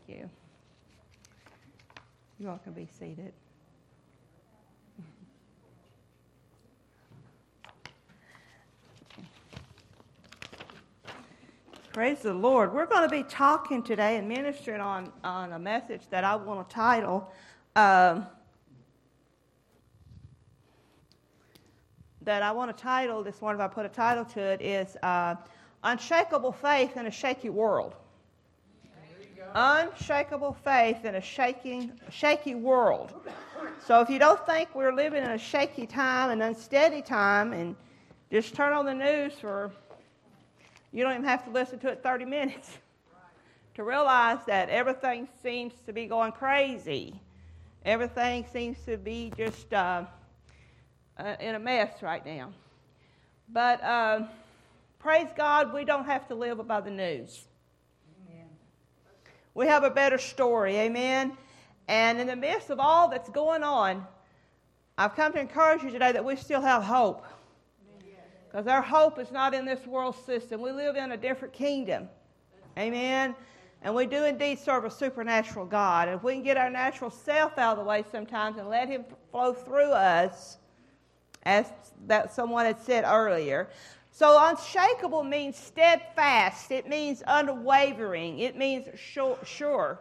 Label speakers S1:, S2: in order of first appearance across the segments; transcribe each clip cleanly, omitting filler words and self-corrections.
S1: you. You all can be seated. Praise the Lord. We're going to be talking today and ministering on a message that I want to title, this morning, if I put a title to it, is Unshakable Faith in a Shaky World. Unshakable faith in a shaky world. So if you don't think we're living in a shaky time, an unsteady time, and just turn on the news you don't even have to listen to it 30 minutes to realize that everything seems to be going crazy. Everything seems to be just in a mess right now. But praise God, we don't have to live by the news. Amen. We have a better story, amen? And in the midst of all that's going on, I've come to encourage you today that we still have hope. Because our hope is not in this world system. We live in a different kingdom. Amen? And we do indeed serve a supernatural God. If we can get our natural self out of the way sometimes and let Him flow through us, as that someone had said earlier. So unshakable means steadfast. It means unwavering. It means sure.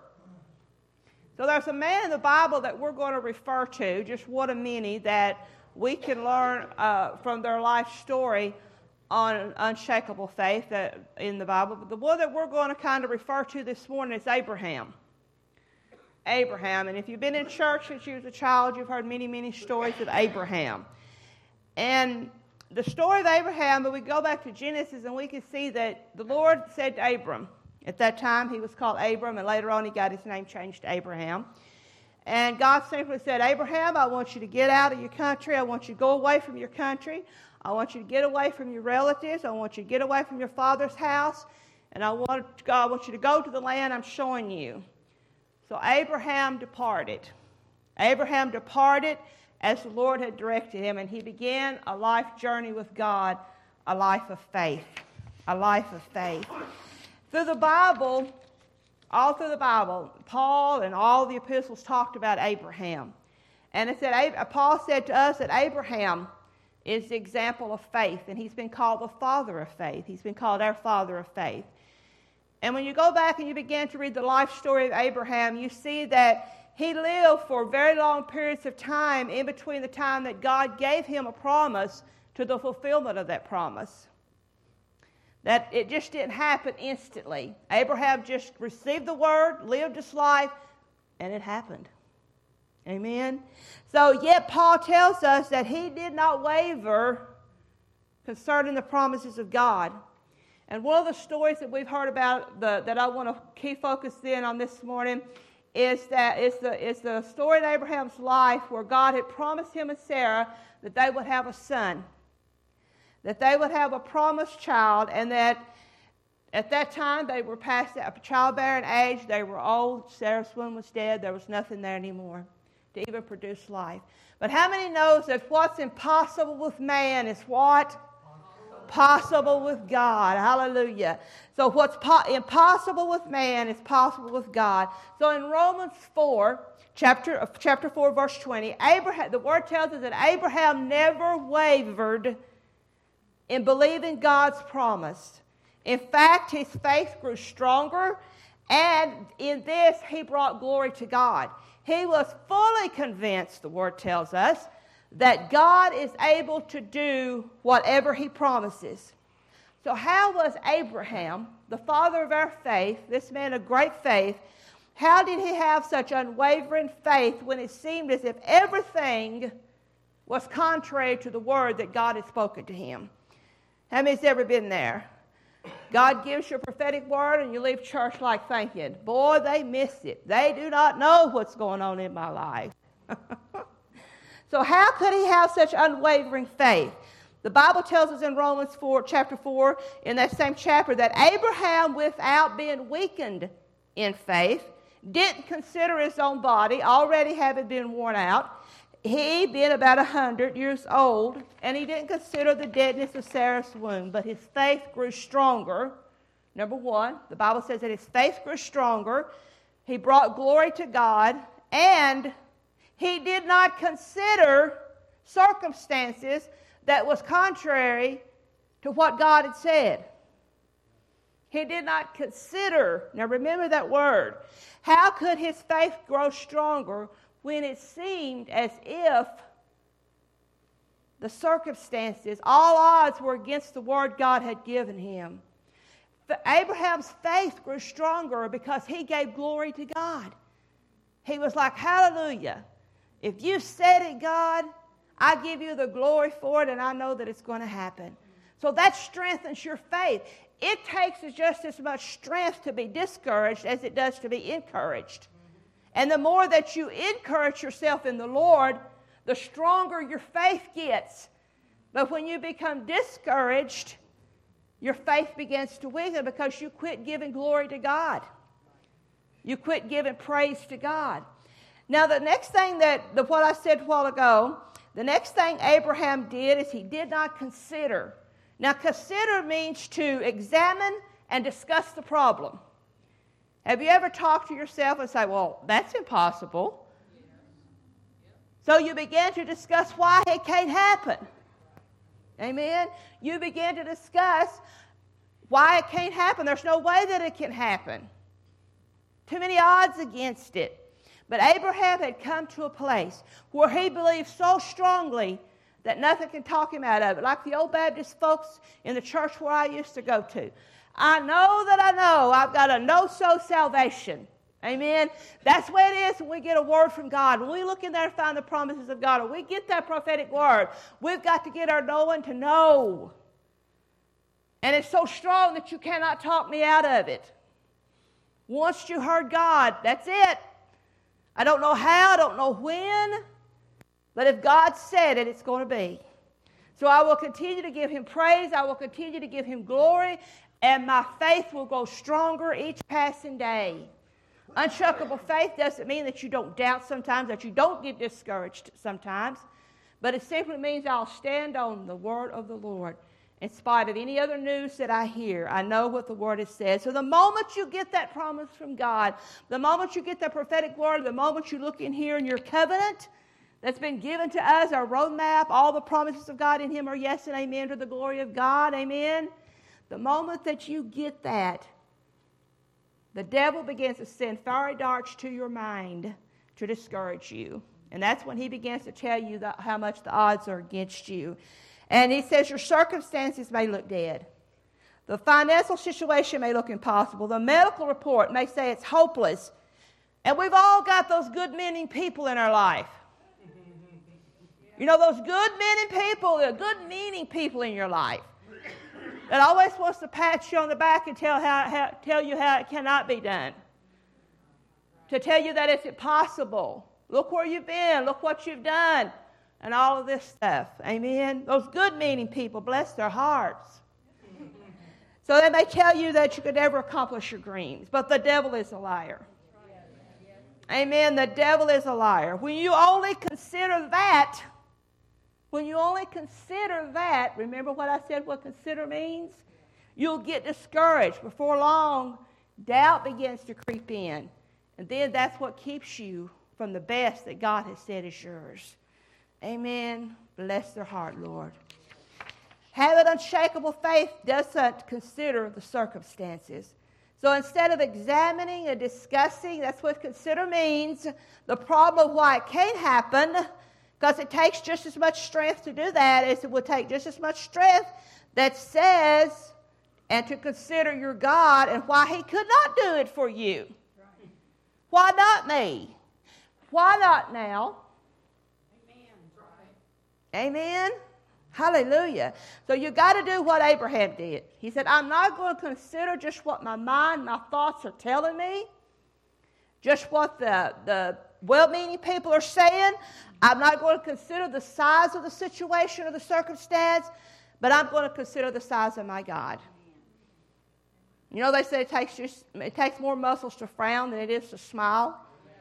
S1: So there's a man in the Bible that we're going to refer to, just one of many, that we can learn from their life story on unshakable faith in the Bible. But the one that we're going to kind of refer to this morning is Abraham. Abraham. And if you've been in church since you was a child, you've heard many, many stories of Abraham. And the story of Abraham, but we go back to Genesis and we can see that the Lord said to Abram, at that time he was called Abram, and later on he got his name changed to Abraham. And God simply said, Abraham, I want you to get out of your country. I want you to go away from your country. I want you to get away from your relatives. I want you to get away from your father's house. And I want you to go to the land I'm showing you. So Abraham departed. Abraham departed as the Lord had directed him, and he began a life journey with God, a life of faith. A life of faith. Through the Bible, all through the Bible, Paul and all the epistles talked about Abraham. And it said, Paul said to us that Abraham is the example of faith, and he's been called the father of faith. He's been called our father of faith. And when you go back and you begin to read the life story of Abraham, you see that he lived for very long periods of time in between the time that God gave him a promise to the fulfillment of that promise. That it just didn't happen instantly. Abraham just received the word, lived his life, and it happened. Amen? So yet Paul tells us that he did not waver concerning the promises of God. And one of the stories that we've heard about that I want to key focus in on this morning is the story of Abraham's life where God had promised him and Sarah that they would have a son. That they would have a promised child, and that at that time they were past that childbearing age. They were old. Sarah's womb was dead. There was nothing there anymore to even produce life. But how many knows that what's impossible with man is what? Possible with God. Hallelujah. So what's impossible with man is possible with God. So in Romans 4, chapter 4, verse 20, the word tells us that Abraham never wavered in believing God's promise. In fact, his faith grew stronger, and in this he brought glory to God. He was fully convinced, the word tells us, that God is able to do whatever he promises. So how was Abraham, the father of our faith, this man of great faith, how did he have such unwavering faith when it seemed as if everything was contrary to the word that God had spoken to him? How many's ever been there? God gives you a prophetic word and you leave church like thinking, boy, they missed it. They do not know what's going on in my life. So how could he have such unwavering faith? The Bible tells us in Romans 4, chapter 4, in that same chapter, that Abraham, without being weakened in faith, didn't consider his own body already having been worn out. He being about 100 years old, and he didn't consider the deadness of Sarah's womb, but his faith grew stronger. Number one, the Bible says that his faith grew stronger He brought glory to God, and he did not consider circumstances that was contrary to what God had said. He did not consider. Now remember that word. How could his faith grow stronger when it seemed as if the circumstances, all odds were against the word God had given him? Abraham's faith grew stronger because he gave glory to God. He was like, hallelujah. If you said it, God, I give you the glory for it, and I know that it's going to happen. So that strengthens your faith. It takes just as much strength to be discouraged as it does to be encouraged. And the more that you encourage yourself in the Lord, the stronger your faith gets. But when you become discouraged, your faith begins to weaken because you quit giving glory to God. You quit giving praise to God. Now, the next thing what I said a while ago, the next thing Abraham did is he did not consider. Now, consider means to examine and discuss the problem. Have you ever talked to yourself and say, well, that's impossible? So you begin to discuss why it can't happen. Amen? You begin to discuss why it can't happen. There's no way that it can happen. Too many odds against it. But Abraham had come to a place where he believed so strongly that nothing can talk him out of it. Like the old Baptist folks in the church where I used to go to. I know that I know I've got a no-so salvation. Amen? That's the way it is when we get a word from God. When we look in there and find the promises of God, or we get that prophetic word, we've got to get our knowing to know. And it's so strong that you cannot talk me out of it. Once you heard God, that's it. I don't know how, I don't know when, but if God said it, it's going to be. So I will continue to give him praise, I will continue to give him glory, and my faith will grow stronger each passing day. Unshakable faith doesn't mean that you don't doubt sometimes, that you don't get discouraged sometimes, but it simply means I'll stand on the word of the Lord. In spite of any other news that I hear, I know what the word has said. So the moment you get that promise from God, the moment you get that prophetic word, the moment you look in here in your covenant that's been given to us, our roadmap, all the promises of God in him are yes and amen to the glory of God, amen. The moment that you get that, the devil begins to send fiery darts to your mind to discourage you. And that's when he begins to tell you how much the odds are against you. And he says your circumstances may look dead. The financial situation may look impossible. The medical report may say it's hopeless. And we've all got those good-meaning people in our life. You know, those good-meaning people, the good-meaning people in your life that always wants to pat you on the back and tell you how it cannot be done. To tell you that it's impossible. Look where you've been. Look what you've done. And all of this stuff. Amen? Those good-meaning people, bless their hearts. So they may tell you that you could never accomplish your dreams. But the devil is a liar. Amen? The devil is a liar. When you only consider that, remember what I said what consider means? You'll get discouraged. Before long, doubt begins to creep in. And then that's what keeps you from the best that God has said is yours. Amen. Bless their heart, Lord. Having unshakable faith doesn't consider the circumstances. So instead of examining and discussing, that's what consider means, the problem of why it can't happen, because it takes just as much strength to do that as it would take just as much strength that says, and to consider your God and why he could not do it for you. Why not me? Why not now? Amen? Hallelujah. So you got to do what Abraham did. He said, I'm not going to consider just what my mind, my thoughts are telling me, just what the well-meaning people are saying. I'm not going to consider the size of the situation or the circumstance, but I'm going to consider the size of my God. You know, they say it takes more muscles to frown than it is to smile.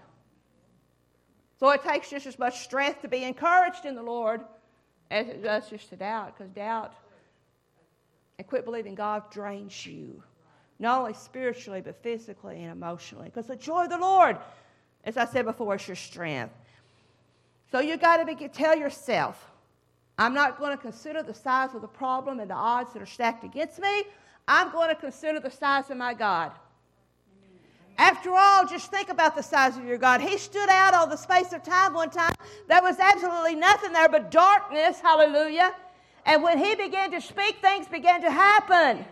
S1: So it takes just as much strength to be encouraged in the Lord as it does just to doubt, because doubt and quit believing God drains you. Not only spiritually, but physically and emotionally. Because the joy of the Lord, as I said before, is your strength. So you got to tell yourself, I'm not going to consider the size of the problem and the odds that are stacked against me. I'm going to consider the size of my God. After all, just think about the size of your God. He stood out on the space of time one time. There was absolutely nothing there but darkness. Hallelujah. And when he began to speak, things began to happen.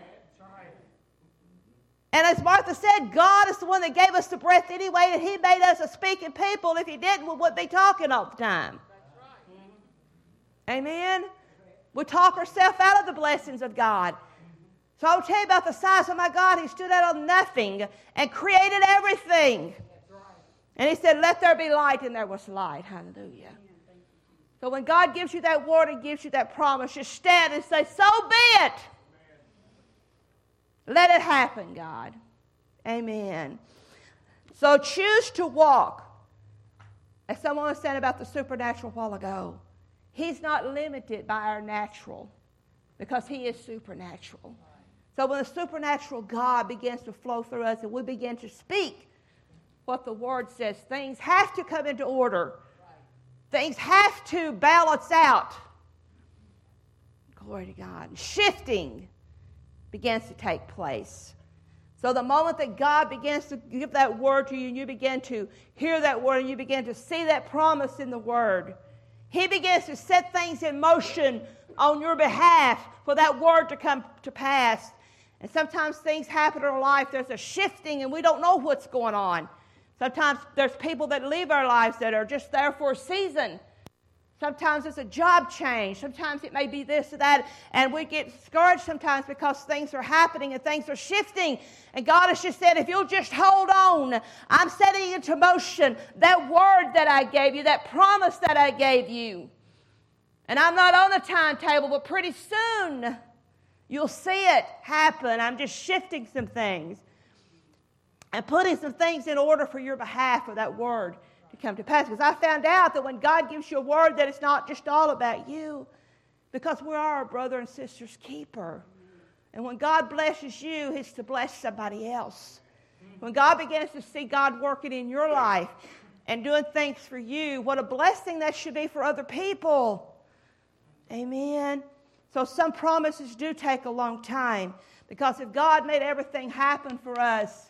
S1: And as Martha said, God is the one that gave us the breath anyway, and he made us a speaking people. If he didn't, we wouldn't be talking all the time. Amen? We talk ourselves out of the blessings of God. So I'll tell you about the size of my God. He stood out on nothing and created everything. And he said, let there be light, and there was light. Hallelujah. So when God gives you that word and gives you that promise, just stand and say, so be it. Let it happen, God. Amen. So choose to walk. As someone was saying about the supernatural a while ago, he's not limited by our natural because he is supernatural. So when the supernatural God begins to flow through us and we begin to speak what the Word says, things have to come into order. Things have to balance out. Glory to God. Shifting begins to take place. So the moment that God begins to give that word to you and you begin to hear that word and you begin to see that promise in the Word, he begins to set things in motion on your behalf for that word to come to pass. And sometimes things happen in our life. There's a shifting and we don't know what's going on. Sometimes there's people that leave our lives that are just there for a season. Sometimes it's a job change. Sometimes it may be this or that. And we get discouraged sometimes because things are happening and things are shifting. And God has just said, if you'll just hold on, I'm setting into motion that word that I gave you, that promise that I gave you. And I'm not on a timetable, but pretty soon you'll see it happen. I'm just shifting some things and putting some things in order for your behalf for that word to come to pass. Because I found out that when God gives you a word, that it's not just all about you, because we are a brother and sister's keeper. And when God blesses you, it's to bless somebody else. When God begins to see God working in your life and doing things for you, what a blessing that should be for other people. Amen. So some promises do take a long time, because if God made everything happen for us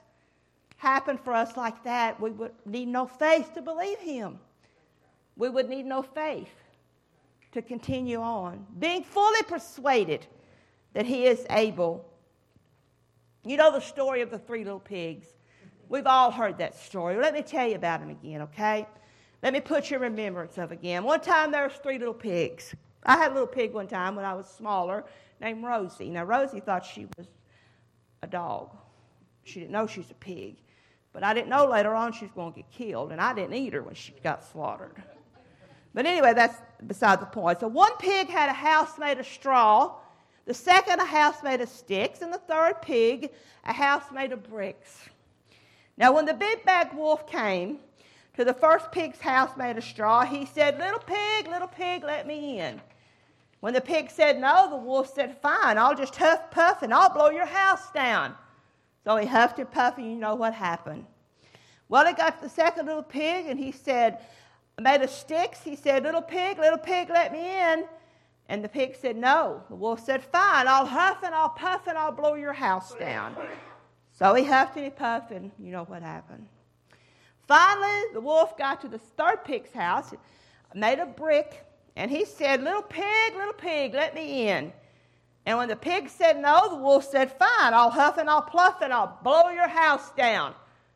S1: like that, we would need no faith to believe him. We would need no faith to continue on, being fully persuaded that he is able. You know the story of the 3 little pigs. We've all heard that story. Let me tell you about them again, okay? Let me put you in remembrance of again. One time there was 3 little pigs. I had a little pig one time when I was smaller named Rosie. Now, Rosie thought she was a dog. She didn't know she was a pig. But I didn't know later on she was going to get killed, and I didn't eat her when she got slaughtered. But anyway, that's beside the point. So one pig had a house made of straw, the second a house made of sticks, and the third pig a house made of bricks. Now when the big bad wolf came to the first pig's house made of straw, he said, little pig, let me in. When the pig said no, the wolf said, fine, I'll just huff, puff, and I'll blow your house down. So he huffed and puffed, and you know what happened. Well, he got to the second little pig, and he said, made of sticks. He said, little pig, let me in. And the pig said, no. The wolf said, fine, I'll huff and I'll puff and I'll blow your house down. So he huffed and he puffed, and you know what happened. Finally, the wolf got to the third pig's house, made of brick, and he said, little pig, let me in. And when the pig said no, the wolf said, fine, I'll huff and I'll puff and I'll blow your house down.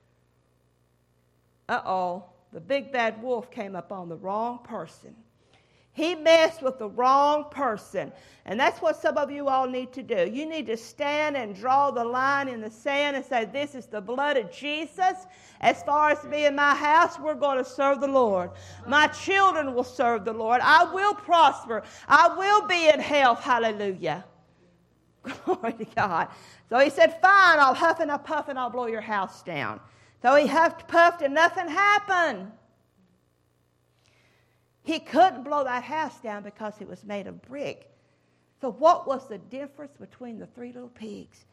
S1: Uh-oh, the big bad wolf came up on the wrong person. He messed with the wrong person. And that's what some of you all need to do. You need to stand and draw the line in the sand and say, this is the blood of Jesus. As far as me and my house, we're going to serve the Lord. My children will serve the Lord. I will prosper. I will be in health. Hallelujah. Glory to God. So he said, fine, I'll huff and I'll puff and I'll blow your house down. So he huffed, puffed, and nothing happened. He couldn't blow that house down because it was made of brick. So what was the difference between the 3 little pigs?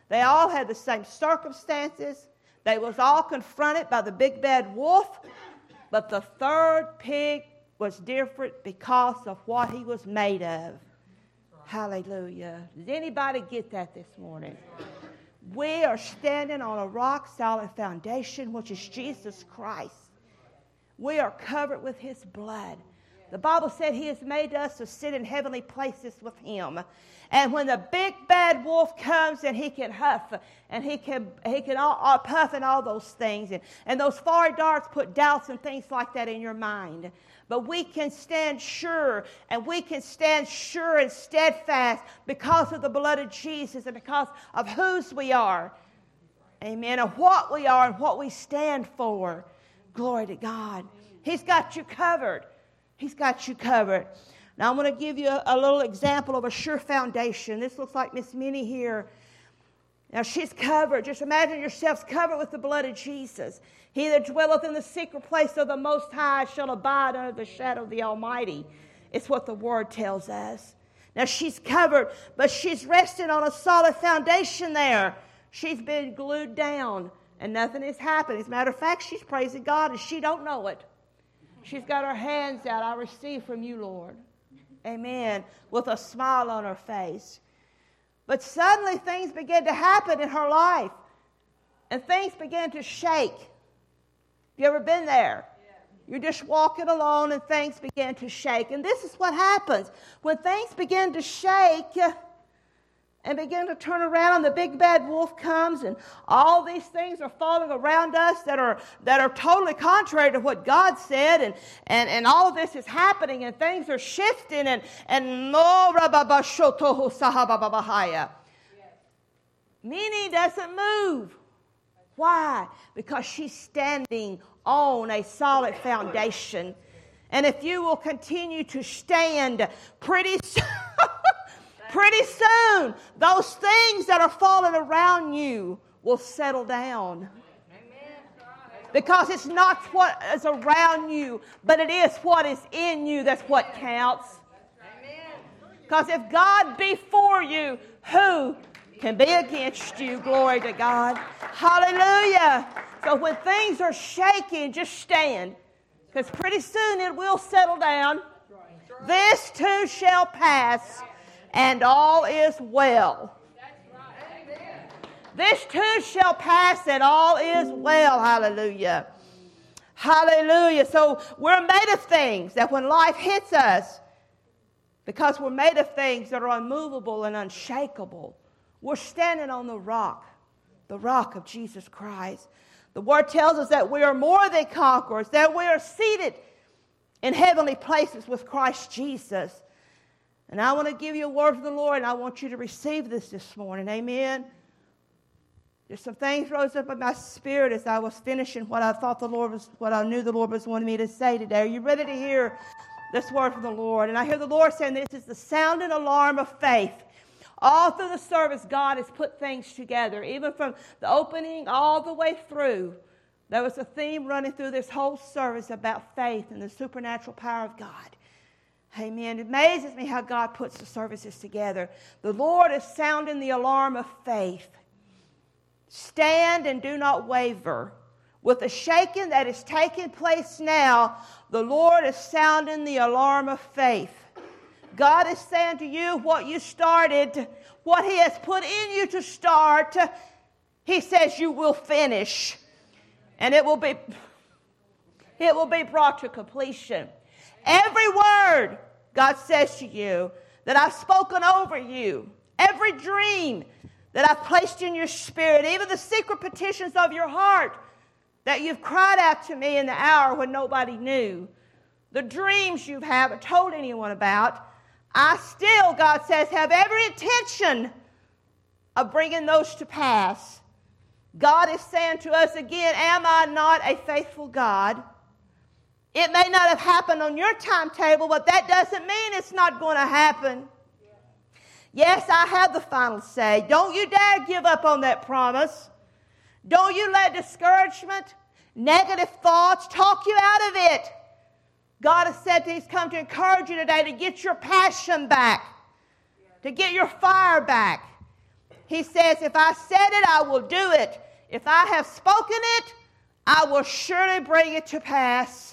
S1: They all had the same circumstances. They was all confronted by the big bad wolf. But the third pig was different because of what he was made of. Hallelujah. Does anybody get that this morning? We are standing on a rock-solid foundation, which is Jesus Christ. We are covered with his blood. The Bible said he has made us to sit in heavenly places with him. And when the big bad wolf comes and he can huff and he can all puff and all those things. And those fiery darts put doubts and things like that in your mind. But we can stand sure, and we can stand sure and steadfast because of the blood of Jesus and because of whose we are. Amen. And what we are and what we stand for. Glory to God. He's got you covered. He's got you covered. Now I'm going to give you a little example of a sure foundation. This looks like Miss Minnie here. Now she's covered. Just imagine yourselves covered with the blood of Jesus. He that dwelleth in the secret place of the Most High shall abide under the shadow of the Almighty. It's what the Word tells us. Now she's covered, but she's resting on a solid foundation there. She's been glued down, and nothing has happened. As a matter of fact, she's praising God, and she don't know it. She's got her hands out. I receive from you, Lord. Amen. With a smile on her face. But suddenly things began to happen in her life. And things began to shake. You ever been there? You're just walking along and things began to shake. And this is what happens. When things begin to shake and begin to turn around, and the big bad wolf comes, and all these things are falling around us that are totally contrary to what God said, and all of this is happening, and things are shifting, and Minnie doesn't move. Why? Because she's standing on a solid foundation. And if you will continue to stand, pretty soon, those things that are falling around you will settle down. Because it's not what is around you, but it is what is in you that's what counts. Because if God be for you, who can be against you? Glory to God. Hallelujah. So when things are shaking, just stand. Because pretty soon it will settle down. This too shall pass, and all is well. This too shall pass, and all is well. Hallelujah. Hallelujah. So we're made of things that when life hits us, because we're made of things that are unmovable and unshakable, we're standing on the rock of Jesus Christ. The Word tells us that we are more than conquerors, that we are seated in heavenly places with Christ Jesus. And I want to give you a word from the Lord, and I want you to receive this morning. Amen. There's some things rose up in my spirit as I was finishing what I knew the Lord was wanting me to say today. Are you ready to hear this word from the Lord? And I hear the Lord saying this is the sounding alarm of faith. All through the service, God has put things together. Even from the opening all the way through, there was a theme running through this whole service about faith and the supernatural power of God. Amen. It amazes me how God puts the services together. The Lord is sounding the alarm of faith. Stand and do not waver. With the shaking that is taking place now, the Lord is sounding the alarm of faith. God is saying to you what you started, what He has put in you to start, He says you will finish. And it will be brought to completion. Every word God says to you that I've spoken over you, every dream that I've placed in your spirit, even the secret petitions of your heart that you've cried out to me in the hour when nobody knew, the dreams you haven't told anyone about, I still, God says, have every intention of bringing those to pass. God is saying to us again, am I not a faithful God? It may not have happened on your timetable, but that doesn't mean it's not going to happen. Yes, I have the final say. Don't you dare give up on that promise. Don't you let discouragement, negative thoughts talk you out of it. God has said that He's come to encourage you today to get your passion back, to get your fire back. He says, if I said it, I will do it. If I have spoken it, I will surely bring it to pass.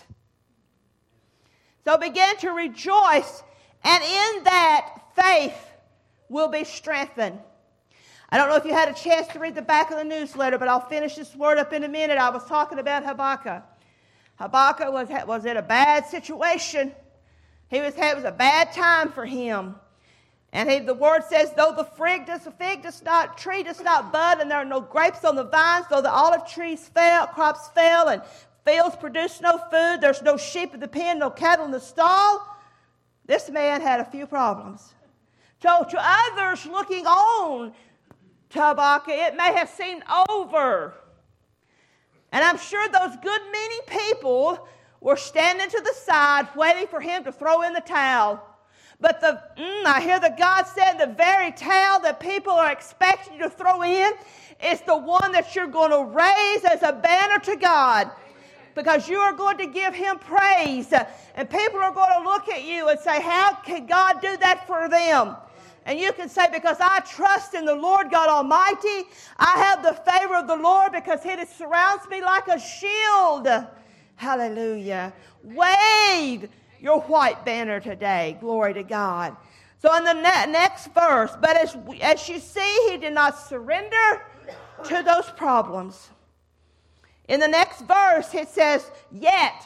S1: So begin to rejoice, and in that, faith will be strengthened. I don't know if you had a chance to read the back of the newsletter, but I'll finish this word up in a minute. I was talking about Habakkuk. Habakkuk was in a bad situation. It was a bad time for him. And the word says, though the tree does not bud, and there are no grapes on the vines, though the olive trees crops fell, and fields produce no food, there's no sheep in the pen, no cattle in the stall. This man had a few problems. So to others looking on to Habakkuk, it may have seemed over. And I'm sure those good-meaning people were standing to the side waiting for him to throw in the towel. But I hear that God said the very towel that people are expecting you to throw in is the one that you're going to raise as a banner to God. Because you are going to give him praise. And people are going to look at you and say, how can God do that for them? And you can say, because I trust in the Lord God Almighty, I have the favor of the Lord because it surrounds me like a shield. Hallelujah. Wave your white banner today. Glory to God. So in the next verse, but as you see, he did not surrender to those problems. In the next verse, it says, yet,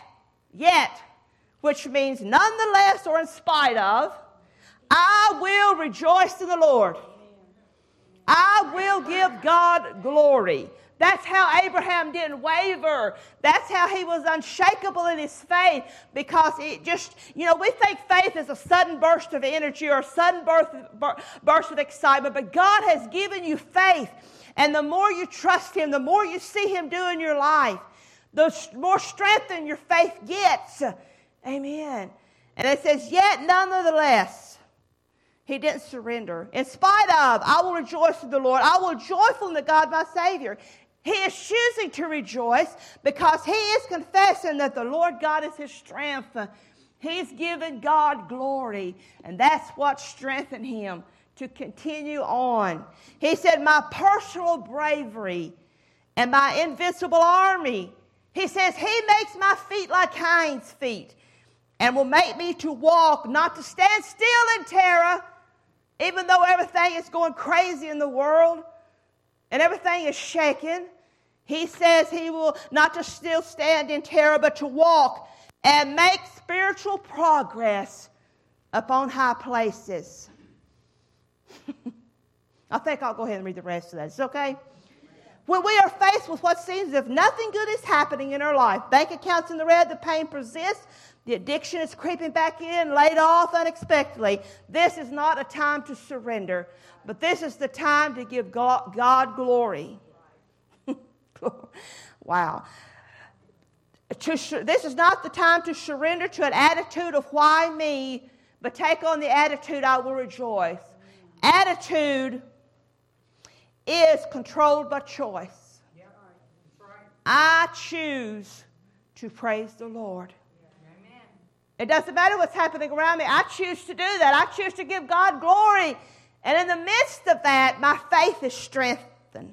S1: which means nonetheless or in spite of, I will rejoice in the Lord. I will give God glory. That's how Abraham didn't waver. That's how he was unshakable in his faith, because it just, we think faith is a sudden burst of energy or a sudden burst of excitement, but God has given you faith. And the more you trust him, the more you see him do in your life, the more strengthened your faith gets. Amen. And it says, yet nonetheless, he didn't surrender. In spite of, I will rejoice in the Lord. I will joyful in the God my Savior. He is choosing to rejoice because he is confessing that the Lord God is his strength. He's given God glory, and that's what strengthened him to continue on. He said, my personal bravery and my invincible army. He says, he makes my feet like hinds' feet and will make me to walk, not to stand still in terror, even though everything is going crazy in the world and everything is shaking. He says he will not to still stand in terror, but to walk and make spiritual progress upon high places. I think I'll go ahead and read the rest of that. Is it okay? When we are faced with what seems as if nothing good is happening in our life, bank accounts in the red, the pain persists, the addiction is creeping back in, laid off unexpectedly, this is not a time to surrender, but this is the time to give God glory. Wow. This is not the time to surrender to an attitude of why me, but take on the attitude, I will rejoice. Attitude is controlled by choice. I choose to praise the Lord. It doesn't matter what's happening around me. I choose to do that. I choose to give God glory. And in the midst of that, my faith is strengthened.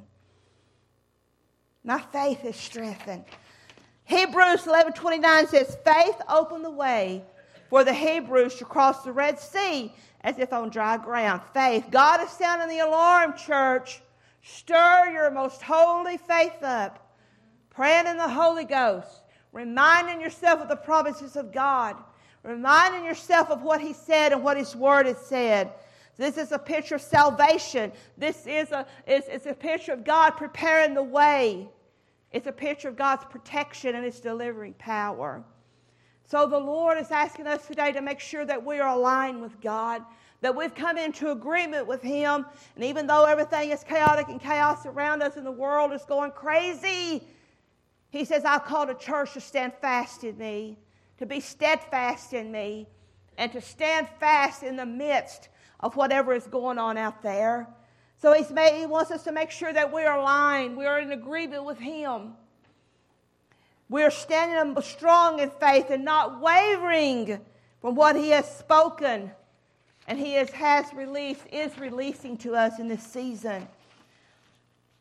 S1: My faith is strengthened. Hebrews 11:29 says, faith opened the way for the Hebrews to cross the Red Sea as if on dry ground. Faith. God is sounding the alarm, church. Stir your most holy faith up. Praying in the Holy Ghost. Reminding yourself of the promises of God. Reminding yourself of what he said and what his word has said. This is a picture of salvation. This is it's a picture of God preparing the way. It's a picture of God's protection and his delivering power. So the Lord is asking us today to make sure that we are aligned with God, that we've come into agreement with him. And even though everything is chaotic and chaos around us and the world is going crazy, he says, I've called a church to stand fast in me, to be steadfast in me, and to stand fast in the midst of whatever is going on out there. So he wants us to make sure that we are aligned, we are in agreement with him. We are standing strong in faith and not wavering from what he has spoken and he is releasing to us in this season.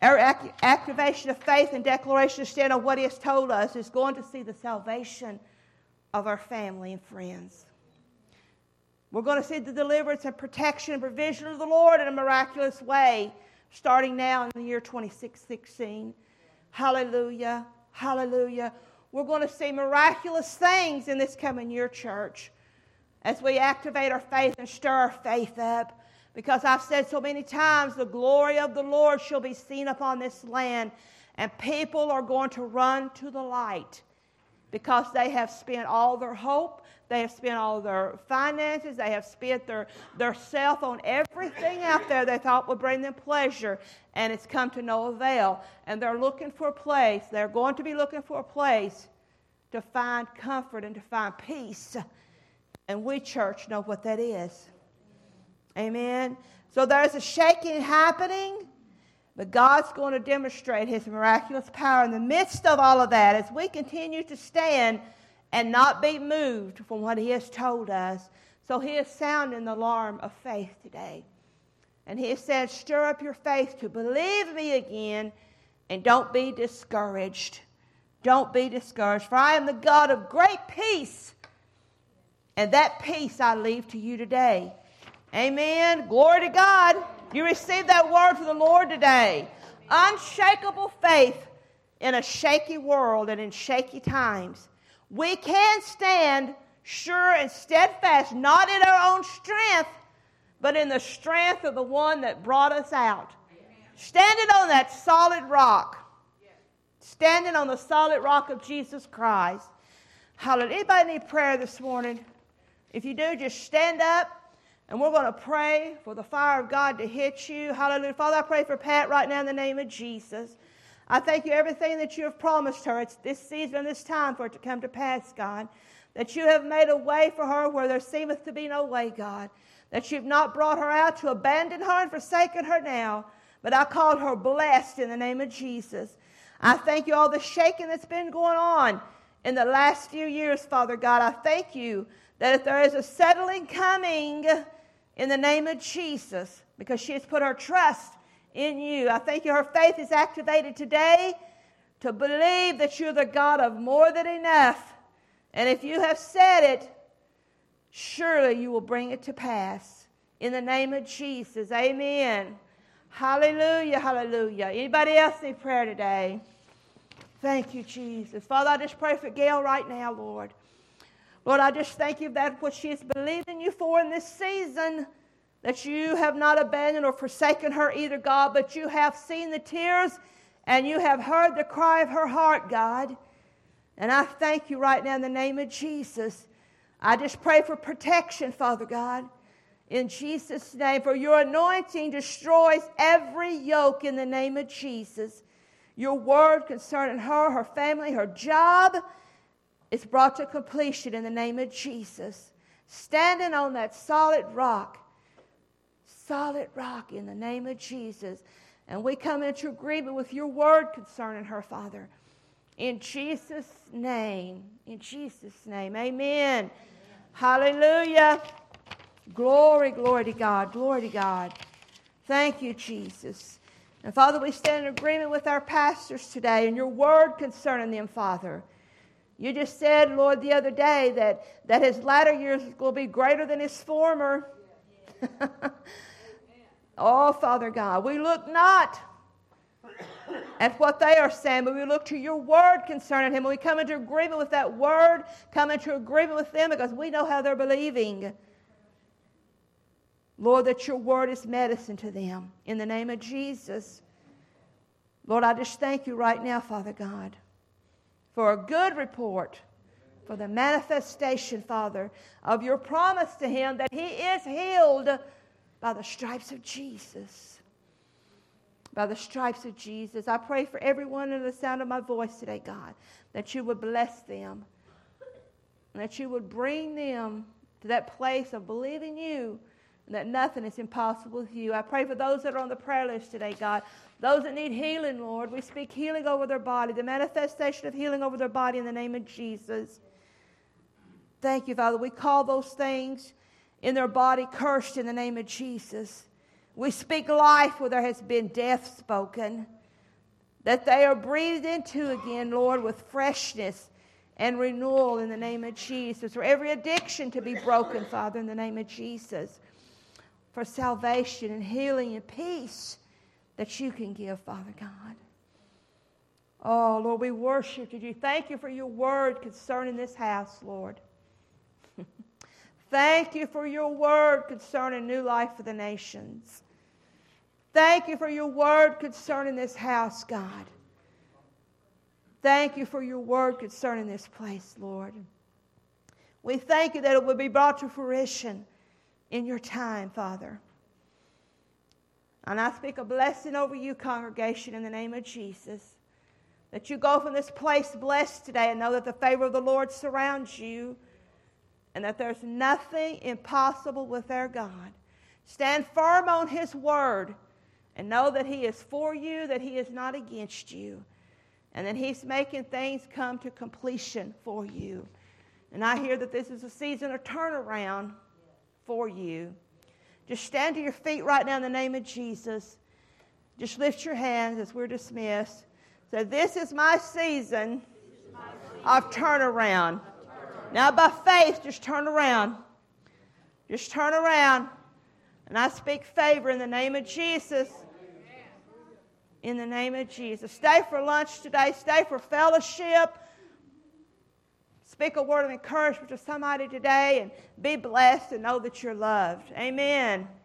S1: Our activation of faith and declaration to stand on what He has told us is going to see the salvation of our family and friends. We're going to see the deliverance and protection and provision of the Lord in a miraculous way, starting now in the year 2616. Hallelujah. Hallelujah. We're going to see miraculous things in this coming year, church, as we activate our faith and stir our faith up. Because I've said so many times, the glory of the Lord shall be seen upon this land, and people are going to run to the light because they have spent all their hope, they have spent all their finances, they have spent their self on everything out there they thought would bring them pleasure, and it's come to no avail. And they're looking for a place, they're going to be looking for a place to find comfort and to find peace. And we, church, know what that is. Amen. So there's a shaking happening, but God's going to demonstrate His miraculous power in the midst of all of that as we continue to stand and not be moved from what He has told us. So He is sounding the alarm of faith today. And He said, stir up your faith to believe me again, and don't be discouraged. Don't be discouraged, for I am the God of great peace, and that peace I leave to you today. Amen. Glory to God. You received that word from the Lord today. Unshakable faith in a shaky world and in shaky times. We can stand sure and steadfast, not in our own strength, but in the strength of the one that brought us out. Standing on that solid rock. Standing on the solid rock of Jesus Christ. Hallelujah. Anybody need prayer this morning? If you do, just stand up. And we're going to pray for the fire of God to hit you. Hallelujah. Father, I pray for Pat right now in the name of Jesus. I thank you everything that you have promised her. It's this season and this time for it to come to pass, God. That you have made a way for her where there seemeth to be no way, God. That you've not brought her out to abandon her and forsaken her now. But I called her blessed in the name of Jesus. I thank you all the shaking that's been going on in the last few years, Father God. I thank you that if there is a settling coming in the name of Jesus, because she has put her trust in you. I thank you her faith is activated today to believe that you're the God of more than enough. And if you have said it, surely you will bring it to pass. In the name of Jesus, amen. Hallelujah, hallelujah. Anybody else need prayer today? Thank you, Jesus. Father, I just pray for Gail right now, Lord. Lord, I just thank you that what she is believing you for in this season, that you have not abandoned or forsaken her either, God, but you have seen the tears and you have heard the cry of her heart, God. And I thank you right now in the name of Jesus. I just pray for protection, Father God, in Jesus' name, for your anointing destroys every yoke in the name of Jesus. Your word concerning her, her family, her job, it's brought to completion in the name of Jesus. Standing on that solid rock in the name of Jesus. And we come into agreement with your word concerning her, Father. In Jesus' name, amen. Amen. Hallelujah. Glory, glory to God, glory to God. Thank you, Jesus. And Father, we stand in agreement with our pastors today and your word concerning them, Father. You just said, Lord, the other day that his latter years will be greater than his former. Oh, Father God, we look not at what they are saying, but we look to your word concerning him. And we come into agreement with that word, come into agreement with them because we know how they're believing. Lord, that your word is medicine to them. In the name of Jesus. Lord, I just thank you right now, Father God, for a good report, for the manifestation, Father, of your promise to him that he is healed by the stripes of Jesus. By the stripes of Jesus. I pray for everyone under the sound of my voice today, God, that you would bless them, and that you would bring them to that place of believing you, and that nothing is impossible with you. I pray for those that are on the prayer list today, God. Those that need healing, Lord, we speak healing over their body, the manifestation of healing over their body in the name of Jesus. Thank you, Father. We call those things in their body cursed in the name of Jesus. We speak life where there has been death spoken. that they are breathed into again, Lord, with freshness and renewal in the name of Jesus. For every addiction to be broken, Father, in the name of Jesus. For salvation and healing and peace that you can give, Father God. Oh, Lord, we worship you. Thank you for your word concerning this house, Lord. Thank you for your word concerning New Life for the Nations. Thank you for your word concerning this house, God. Thank you for your word concerning this place, Lord. We thank you that it will be brought to fruition in your time, Father. And I speak a blessing over you, congregation, in the name of Jesus. That you go from this place blessed today and know that the favor of the Lord surrounds you and that there's nothing impossible with our God. Stand firm on His word and know that He is for you, that He is not against you, and that He's making things come to completion for you. And I hear that this is a season of turnaround for you. Just stand to your feet right now in the name of Jesus. Just lift your hands as we're dismissed. So this is my season of turnaround. Now by faith, just turn around. Just turn around. And I speak favor in the name of Jesus. In the name of Jesus. Stay for lunch today. Stay for fellowship. Speak a word of encouragement to somebody today and be blessed and know that you're loved. Amen.